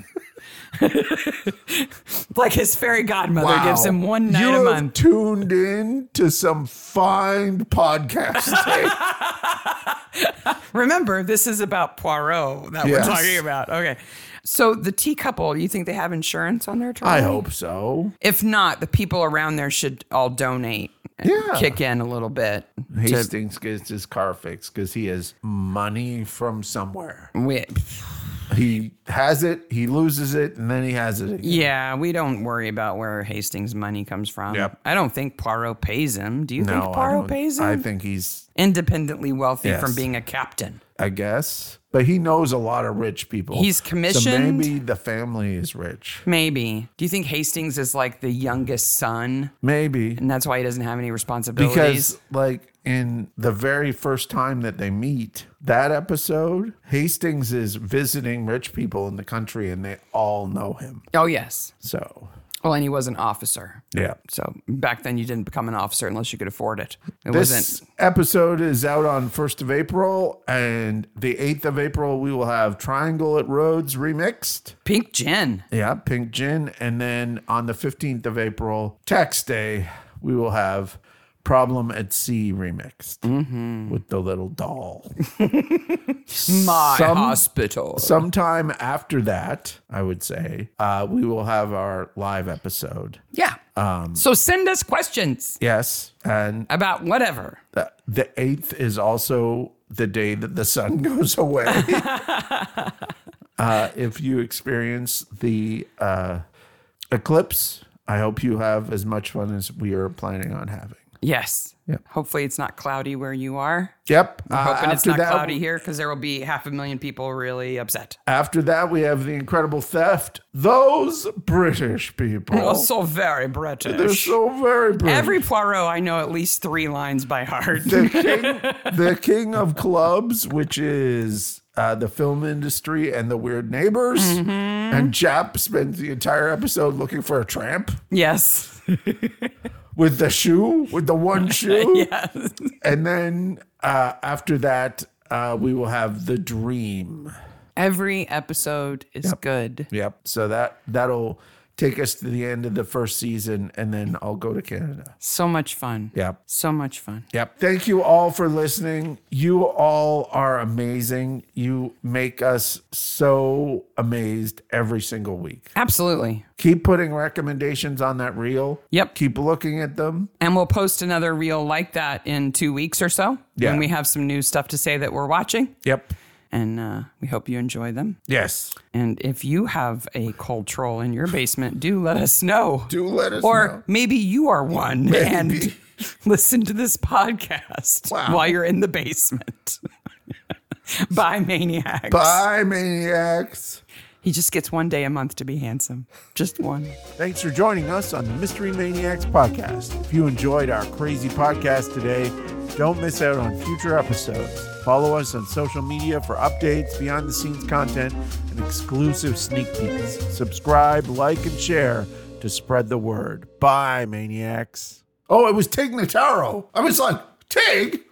Like his fairy godmother gives him one night you a have month. tuned in to some fine podcasting. Remember, this is about Poirot that Yes. we're talking about. Okay. So the tea couple, you think they have insurance on their trolley? I hope so. If not, the people around there should all donate. And Yeah. kick in a little bit. Hastings gets his car fixed because he has money from somewhere. He has it, he loses it, and then he has it again. Yeah, we don't worry about where Hastings' money comes from. Yep. I don't think Poirot pays him. Do you No, think Poirot pays him? I think he's, Independently wealthy Yes. from being a captain. I guess, but he knows a lot of rich people. He's commissioned? So maybe the family is rich. Maybe. Do you think Hastings is like the youngest son, Maybe. and that's why he doesn't have any responsibilities? Because, like, in the very first time that they meet, that episode, Hastings is visiting rich people in the country and they all know him. Oh, yes. So, Well, and he was an officer. yeah. So back then you didn't become an officer unless you could afford it. It This wasn't. episode is out on 1st of April, and the 8th of April, we will have Triangle at Rhodes remixed. Pink Gin. Yeah, Pink Gin. And then on the 15th of April, Tax Day, we will have Problem at Sea remixed with the little doll. My hospital. Sometime after that, I would say, we will have our live episode. Yeah. So send us questions Yes. And about whatever. the 8th is also the day that the sun goes away. If you experience the eclipse, I hope you have as much fun as we are planning on having. Yes. Yep. Hopefully it's not cloudy where you are. Yep. I'm hoping it's After not cloudy here because there will be 500,000 people really upset. After that, we have the incredible theft. Those British people. Oh, so very British. They're so very British. Every Poirot, I know at least 3 lines by heart. the king of clubs, which is the film industry and the weird neighbors. And Jap spends the entire episode looking for a tramp Yes. with the one shoe. Yes. And then after that, we will have the dream. Every episode is good. Yep. So that'll take us to the end of the first season, and then I'll go to Canada. So much fun. Yep. So much fun. Yep. Thank you all for listening. You all are amazing. You make us so amazed every single week. Absolutely. Keep putting recommendations on that reel. Yep. Keep looking at them. And we'll post another reel like that in 2 weeks or so Yeah. when we have some new stuff to say that we're watching. Yep. And we hope you enjoy them. Yes. And if you have a cold troll in your basement, do let us know. Do let us Or know. maybe you are one and listen to this podcast while you're in the basement. Bye, Maniacs. Bye, Maniacs. He just gets 1 day a month to be handsome. Just one. Thanks for joining us on the Mystery Maniacs podcast. If you enjoyed our crazy podcast today, don't miss out on future episodes. Follow us on social media for updates, behind the scenes content, and exclusive sneak peeks. Subscribe, like, and share to spread the word. Bye, Maniacs. Oh, it was Tig Notaro. I was like, Tig?